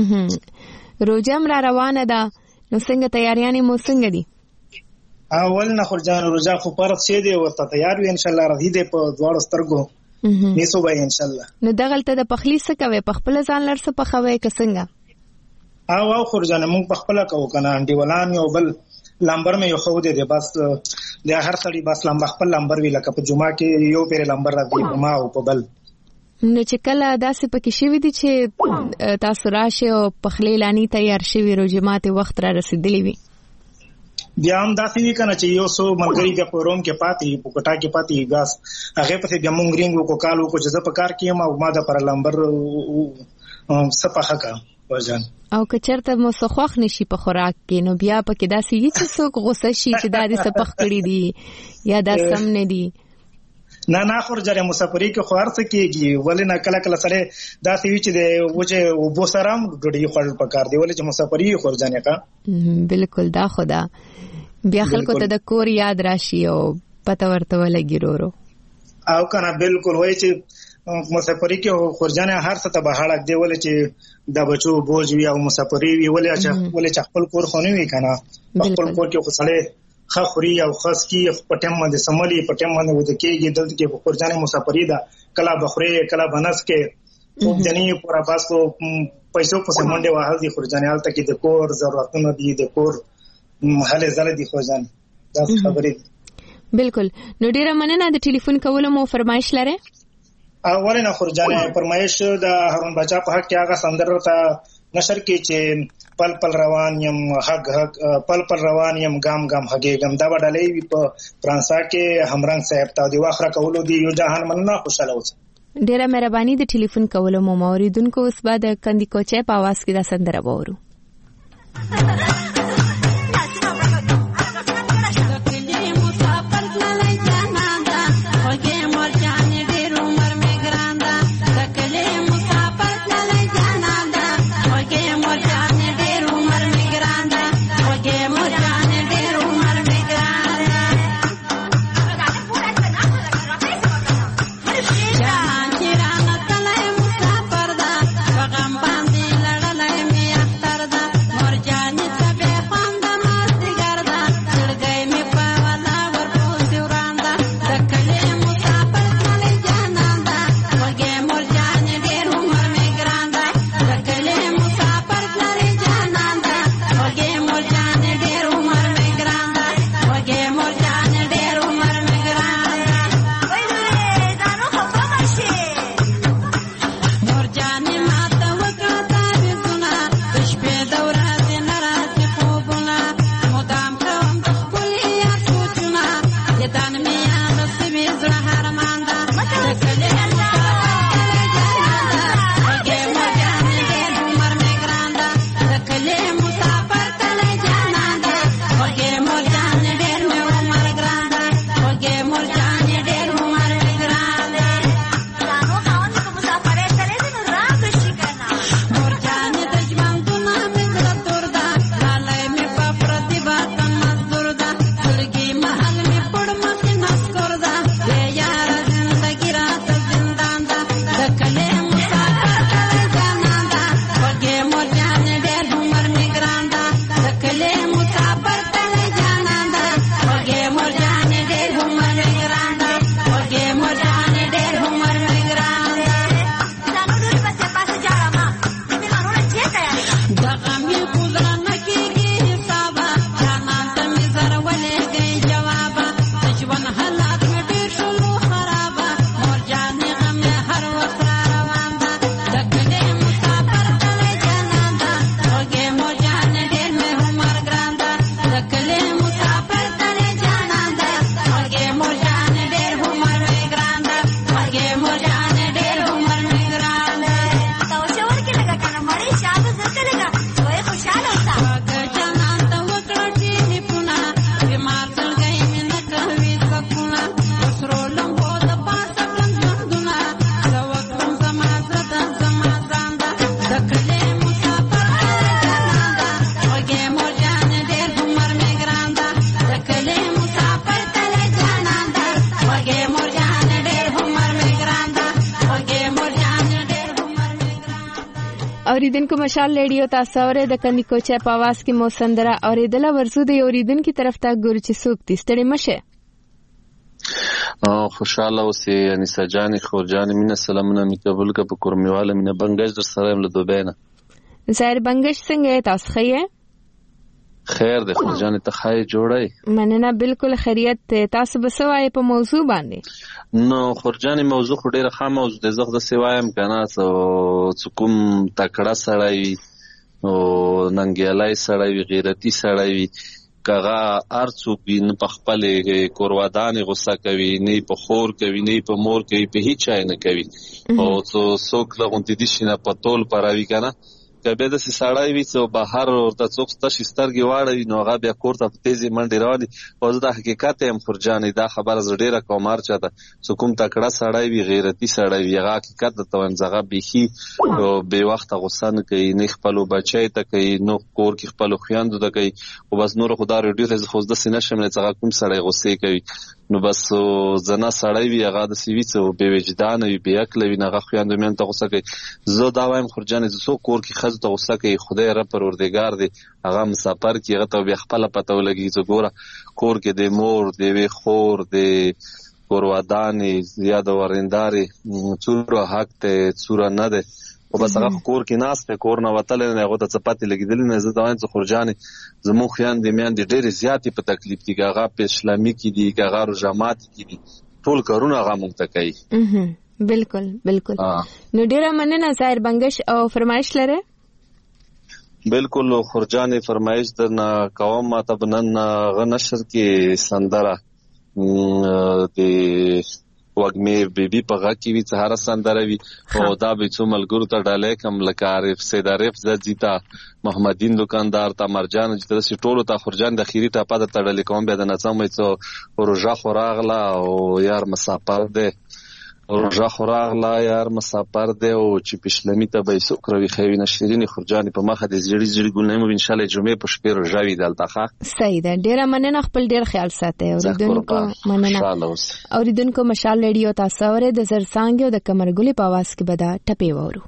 روجم را روانه ده نو څنګه تیاریانې مو څنګه دي؟ اول نه خورجان روجا خو پرد شه دی ورته تیار وي ان شاء الله راځي د په دواړو سترګو میسو به ان شاء الله. نو دغلته د پخلی څه کوي؟ په خپل ځان لرسه پخوي که څنګه؟ او او خورجان موږ په خپل کوو کنه انډي ولان یو بل لمبر مې یو خو دې بس د هر سړي بس لمبر خپل لمبر وی لکه په جمعه کې یو پیر لمبر راځي ما او په بل. نو چې کله داسې پکې شوی دي چې تاسو راشه او پخلی لانی تیار شوی روجمات وخت را رسیدلی وي بیا هم داسې وی کنه چې یو سو ملګری د پروم کې پاتې په کوټا کې پاتې ګاس هغه په بیا مونږ رینګو کو کالو کو چې په کار کې ما ما د پر لمبر صفحه کا وژن او که چرته مو سخوخ نشي په خوراک کې نو بیا پکې داسې یی چې څوک غوسه شي چې دا دې صفخ کړی دي یا دا سم نه دي. نه نه خورجانې مسافری کې خو هر څه کېږي ولې نه کله کله سره داسې وي چې د وجه وبو سره هم ډوډۍ خوړل پکار دی ولې چې مسافری خورجانې کا بالکل دا خدا بیا خلکو ته د کور یاد راشي او پته ورته ولګي ورو او کنه بالکل وایي چې مسافری کې خورجانې هر څه ته بهاړک دی ولې چې د بچو بوج وي او مسافری وي ولې چې ولې چې خپل کور خو نه وي کنه خپل کور کې خو سړی خوري او خاص کی پټم باندې سملي پټم باندې ود کېږي دلته کې خورجانې مسافری دا کلا بخوري کلا بنس کې خو جنې پورا پاس کو پیسو په سمونډه واه دي خورجانې حالت کې د کور ضرورتونه دي د کور محل زله دي خورجان دا خبرې بالکل. نو ډیره مننه د ټلیفون کولو مو فرمایش لره. اولنه خورجانې فرمایش د هارون بچا په حق کې هغه سندره ته نشر کې چې پل پل روان یم حق حق پل پل روان یم ګام ګام هګېګم دا وډلې وي په فرانسا کې همرنګ صاحب ته دی واخره کولو دی یو جهان مننه خوشاله اوسه. ډیره مهرباني د ټلیفون کولو مو موریدونکو اوس بعد کندي کوچه په आवाज کې دا سندره وورو. Janet اوریدونکو مشال ریډیو تاسو اورئ د کندي کوچه په आवाज کې مو سندره اوریدله ورزو د اوریدونکو طرف ته ګورو چې څوک دي ستړي مشه خوشاله اوسې انیسه جانې خورجانې مینه سلامونه می قبول که په کورمیواله مینه بنګش در سره یم له دوبۍ نه ظاهر بنګش څنګه یې تاسو ښه یې خیر دی خورجانې ته ښه یې جوړی مننه بالکل خیریت دی تاسو به څه وایې په موضوع باندې نو خورجانې موضوع خو ډېره ښه موضوع دی زه خو داسې وایم که نه څه کوم تکړه سړی وي او ننګیالی سړی وي غیرتي سړی وي کغه هر څوک وي نه په خپلې کورودانې غوسه کوي نه په خور کوي نه په مور کوي په هیڅ چا نه کوي او څوک له غونډې دي شي نه په تول پراوي که نه که بیا داسې سړی وي چې بهر ورته څوک تشې سترګې واړوي نو هغه بیا کور ته په تیزې منډې رواني او زه دا حقیقت یم خورجانې دا خبره زه ډېره کوم هر چا ته چې کوم تکړه سړی وي غیرتي سړی وي هغه حقیقت درته وایم چې هغه بیخي بې وخته غوسه نه کوي نه خپلو بچی ته کوي نه کور کې خپلو خویندو ته کوي خو بس نور خو دا ریډیو ته زه خو داسې نه شم چې هغه کوم سړی غوسې کوي نو بس زنه سړی وي هغه داسې وي چې بې وجدانه وي بې عقله وي نه هغه خویندو میندو ته غوسه کوي زه دا وایم خورجانې چې څوک کور کې ښځو ته غوسه کوي خدای رب پروردګار دی هغه مسافر کې هغه ته بیا خپله پته ولګي چې ګوره کور کې د مور د یوې خور د کورودانې یا د ورندارې څومره حق دی څومره نه دی خو بس هغه کور کې ناست دی کور نه وتلی نه هغو ته څه پاتې لګېدلي نه زه دا وایم چې خورجانې زموږ خویندې میندې ډېرې زیاتې په تکلیف دي که هغه په اسلامي کې دي که هغه روژه ماتي کې دي ټول کارونه هغه موږ ته کوي بالکل بالکل نو ډېره مننه ظاهر بنګش او فرمایش لرئ بالکل خورجانې فرمایش درنه کوم ماته به نن هغه نشر کې سندره د وږمې بیبي په غږ کې وي چې هره سندره وي او دا به څو ملګرو ته ډالۍ کړم لکه عارف سید عارف زدي ته محمدین دکاندار ته مرجان چې داسې ټولو ته خورجان د اخري ټاپه درته ډالۍ کوم بیا د نڅم وایي چې روژه خو راغله او یار مسافر دی روژه خو راغله یار مسافر دی او چې پشلمي ته به یې څوک راویښوي نه شیرینې خورجانې په مخه د زړې زړې ګلنۍ مو انشاءالله جمعې په شپې روژه وي دلته ښه صحیح ده ډېره مننه خپل ډېر خیال ساتئ اورېدونکو مننه اورېدونکو مشال ریډیو تاسو اورئ د زرڅانګې او د کمرګلې په اواز کې به دا ټپې واورو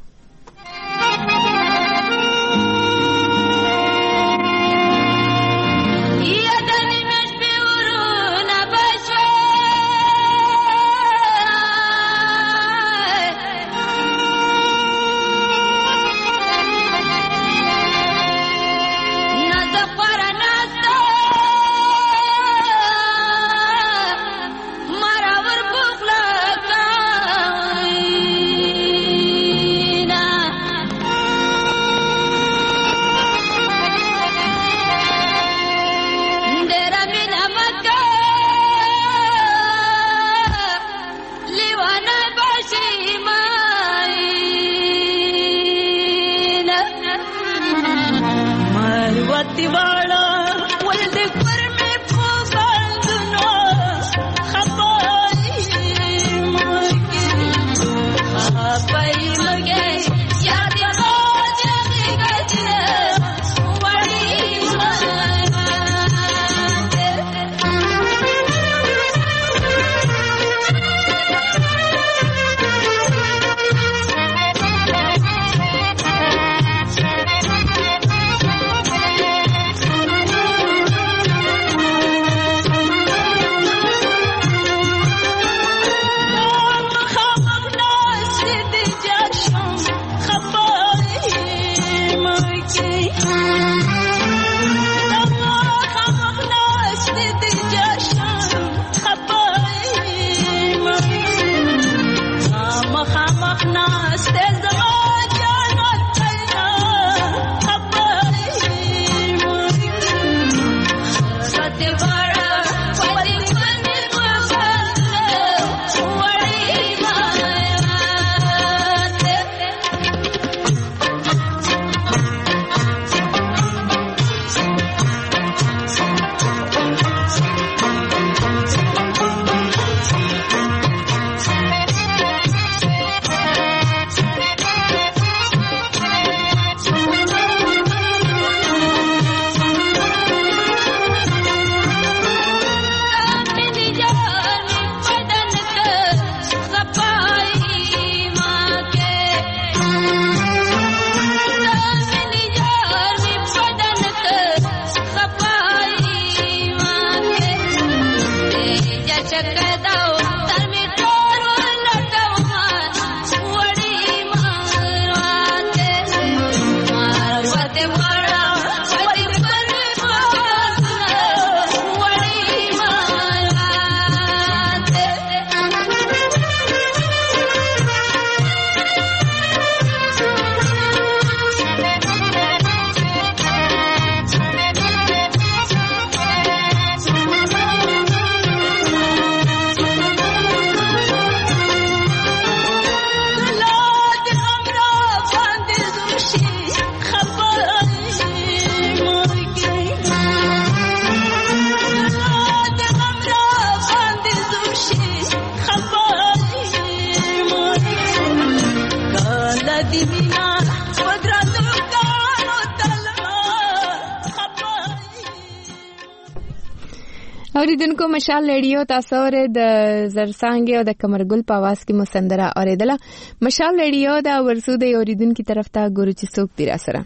اوریدونکو مشال ریډیو تاسو ور د زرسانګي او د کمرګل په आवाज کې مسندره اوریدله. مشال ریډیو دا ورسو د اوریدونکو طرف ته ګورو چې څوک دی را سره.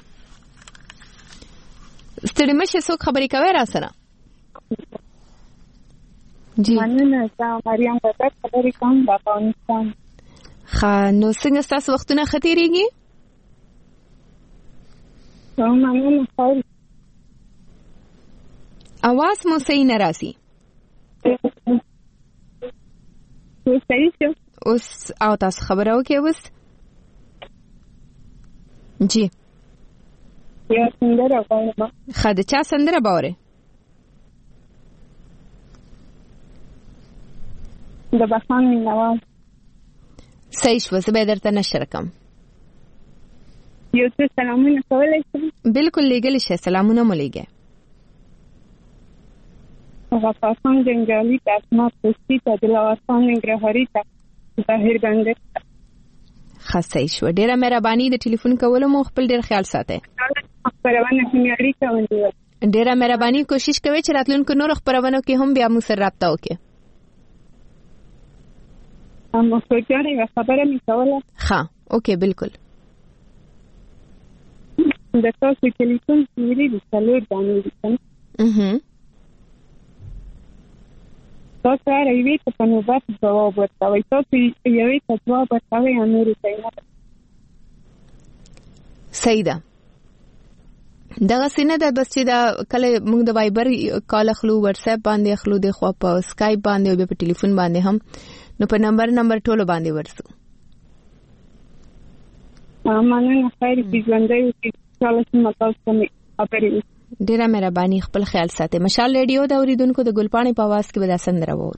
ستړي مشه څوک خبرې کوي را سره؟ جی مننه تا مریم غټ خبرې کوم د افغانستان. خا نو څنګه تاسو وختونه ختیریږي؟ نو مننه خیر. आवाज مو صحیح نه راځي. اوس صحیح شو؟ اوس او تاسو خبرو کې اوس؟ جی. یا سندره غواړم. خا د چا سندره باوره؟ د بخان نواز. صحیح شو، زه به درته نشر کوم. یو څه سلامونه کولای شم؟ بالکل لګل شي، سلامونه مو لګه. غفاسان جنگالی تا اسمات پستی تا دلاواسان نگرهاری تا ظاهر گنگت تا. خاصه شو، ډیره مهرباني د ټلیفون کولو مو خپل ډیر خیال ساتئ. خبرونه خمیاري کوي. ډیره مهرباني کوشش کوي چې راتلونکو نور خبرونه کې هم بیا مو سره رابطه وکړي. هم سوچاره خبره می کوله. ها، اوکې بالکل. د تاسو ټلیفون سیری د څلور باندې دي. اها. تاسو راوي ته په نوبت جواب ورکوي. تاسو یوې ته جواب ورکوي امریکا نه. سیدا دغه سینه د بس چې دا کله موږ د وایبر کال خلو واتس اپ باندې خلو د خو په اسکایپ باندې او په ټلیفون باندې هم نو په نمبر نمبر ټولو باندې ورسو. امانه خیر دې ژوندۍ چې ټول څه تاسو مې خبرې. ډیره مهرباني، خپل خیال ساتئ. مشال ریډیو د اوریدونکو د ګلپاڼې په आवाज کې به دا سندره وورو.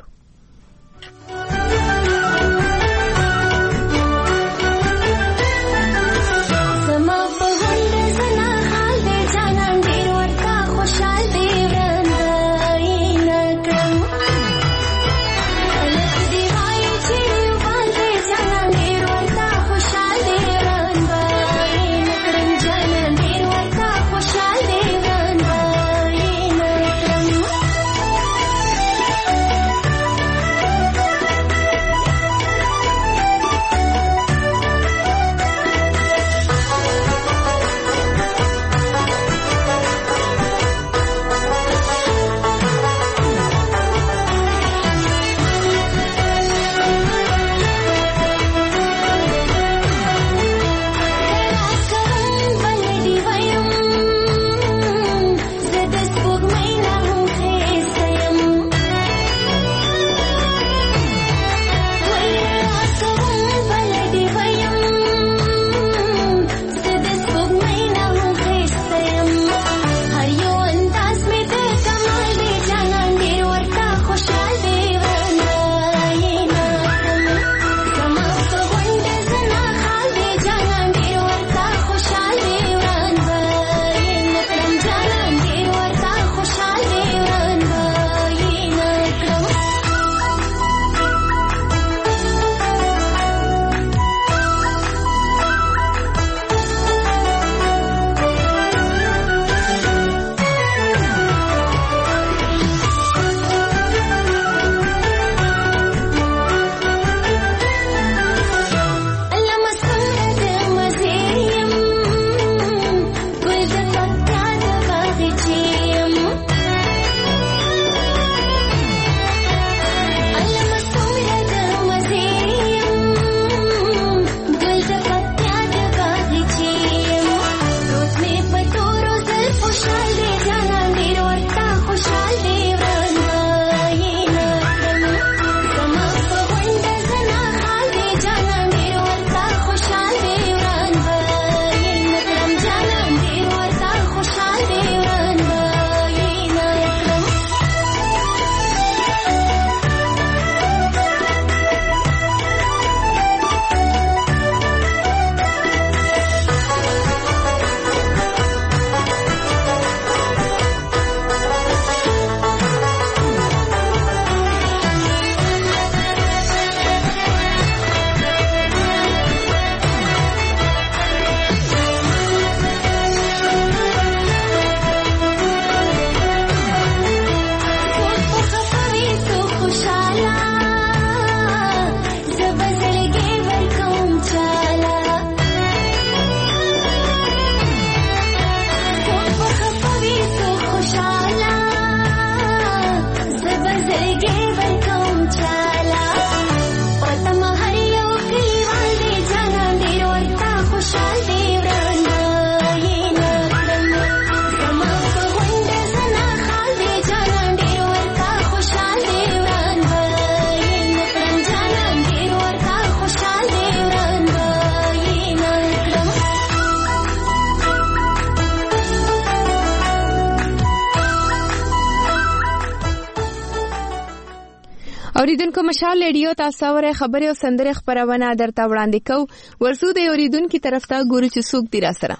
اوریدونکو مشال ریډیو تاسو سره خبري او سندره خبرونه درته وړاندې کو ورسو د اوریدونکو طرف ته ګورو چې څوک دی را سره.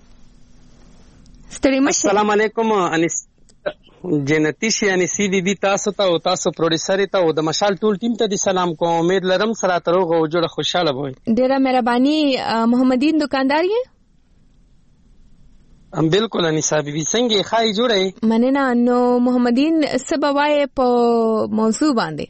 ستړي مشه. السلام علیکم انس جنتی شي انسی بي بي تاسو ته او تاسو پروډوسر ته او د مشال ټول ټیم ته د سلام کوم. امید لرم سره تروغه او جوړه خوشاله وي. ډیره مهرباني. محمدین دکاندار یې؟ ام بالکل انیسا بي بي څنګه خای جوړه مننه. نو محمدین سبوای په موضوع باندې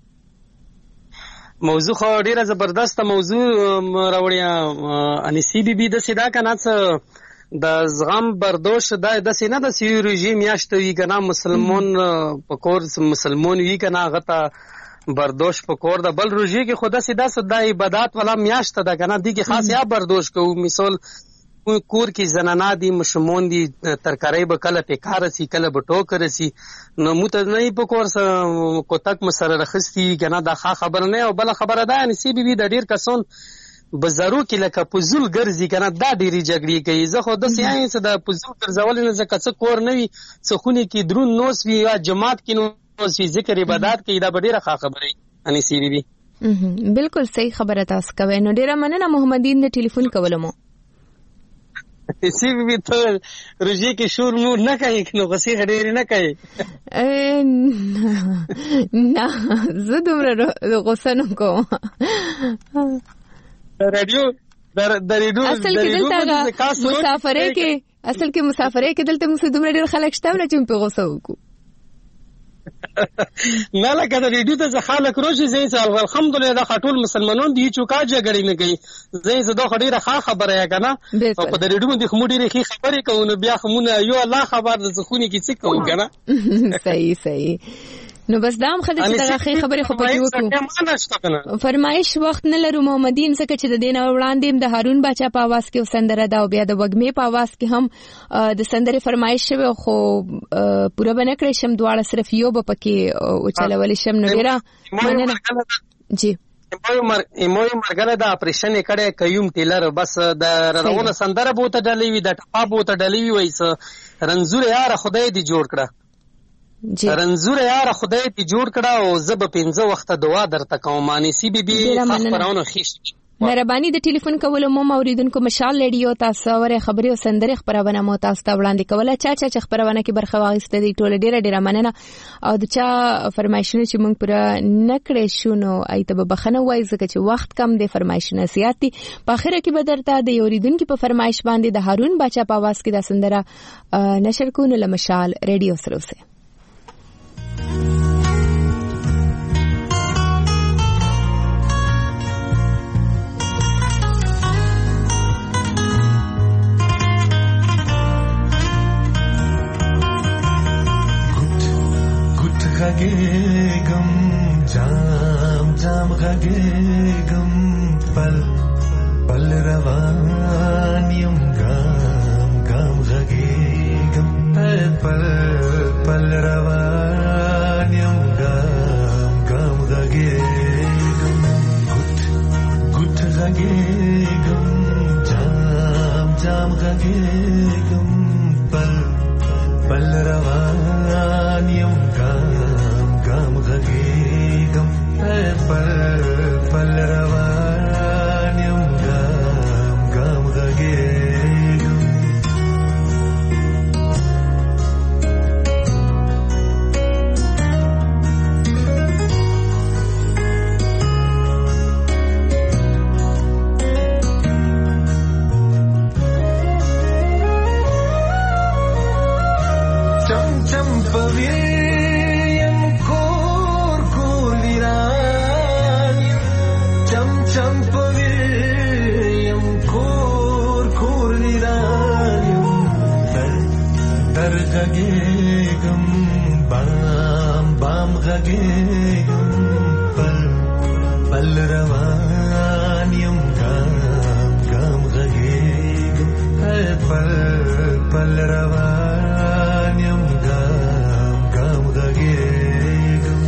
موضوع خو ډیره زبردست موضوع راوړیا انیسی بي بي د سیدا کنه څه د زغم برداشت د د سینه د سی رژیم یاشتوي کنه مسلمان په کور مسلمان وی کنه غته برداشت په کور د بل روزي کې خدا سیدا سودا عبادت ولا میاشت د کنه دي کې خاص یا برداشت کو مثال کور کې زنانا دي مشمون دي ترکاري به کله په کار سي کله به ټوکر سي نو مت نه په کور سره کو تک مسره رخصتي کنه دا خبر نه او بل خبره ده ان سی بي بي د ډیر کسون بزارو کې لکه پزول ګرځي کنه دا ډيري جګړې کوي. زه خو د ساينس د پزول ګرځول نه زکه څه کور نه وي څه خوني کې درون نوس وي یا جماعت کې نوس وي ذکر عبادت کې دا ډیره ښه خبره ان سی بي بي. بالکل صحیح خبره تاسو کوي. نو ډیره مننه محمدین د ټلیفون کولمو. سی بي بي ته روزي کې شور مو نه کوي نو غسي غډېری نه کوي. نه زه دومره غوسه نه کوم. رادیو در د ریډیو اصل کې دلته مسافرې کې اصل کې مسافرې کې دلته موږ دومره ډېر خلک شته چې په غوسه وکړو. نه لکه د ریډیو ته خلک روزي زین سره الحمدلله دا خاطر مسلمانان دي چې کا جګړې نه کوي زین زه دا خډيره ښه خبره یا کنه او په د ریډیو د خموډي رخي خبرې کوو بیا خمونه یو الله خبر د زخونی کې څه کوو کنه. صحیح صحیح. نو بس دام خلک چې دا خبرې خو پکې وکړو. فرمایش وخت نه لرو محمدین څخه چې د دین وړاندې د هارون باچا په आवाज کې سندره دا او بیا د وګمې په आवाज کې هم د سندره فرمایش شوی خو پوره بنه کړې شم دواړه صرف یو به پکې او چلول شم. نو ډیره مننه جی. ایموی مرګله د اپریشن کړه کيوم ټیلر بس د رونه سندره بوته ډلې وي د ټپا بوته ډلې وي وایس رنزور یار خدای دې جوړ کړه رنزور یار خدای دې جوړ کړه او زب پنځه وخت دعا درته کوم. مانی سی بي بي خبرونه خيش مهرباني د ټلیفون کولو مو اوریدونکو مشال ریډیو تاسو ورې خبري او سندره خبرونه مو تاسو ته وړاندې کوله. چا چا چې خبرونه کې برخه واغسته دي ټوله ډیره ډیره مننه او د چا فرمایشونه چې مونږ پر نکړې شو نو ایته به بخنه وای ځکه چې وخت کم دی فرمایشونه زیات دي. په اخر کې به درته د اوریدونکو په فرمایش باندې د هارون باچا په आवाज کې د سندره نشر کو نو مشال ریډیو سره وسه. غږېږم جام جام غږېږم پل پل روان یم ګام ګام غږېږم پل پل روان یم ګام ګام غږېږم ګوت ګوت غږېږم جام جام غږېږم پل پل روان یم غږېږم پل پل روان یم ګام ګام غږېږم. چم چم پوي غږېږم بام بام غږېږم پل پل روان یم ګام ګام غږېږم پل پل روان یم ګام ګام غږېږم.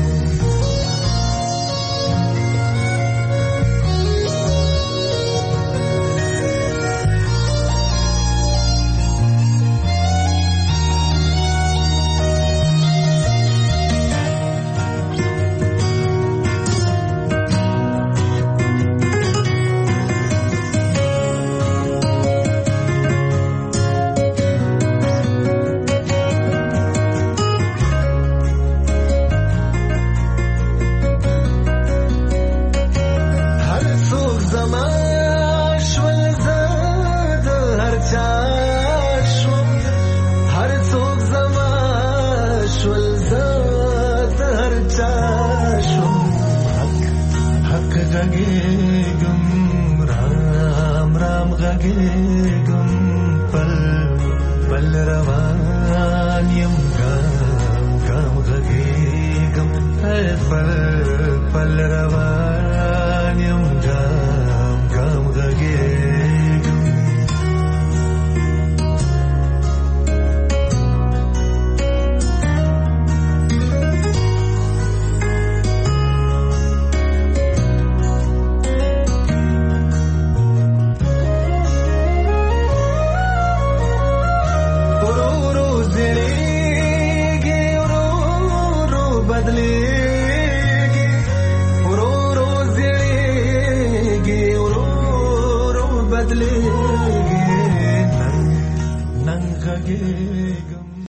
غږېږم رام رام غږېږم پل پل روان یم ګام ګام غږېږم پل پل روان یم ګام ګام غږېږم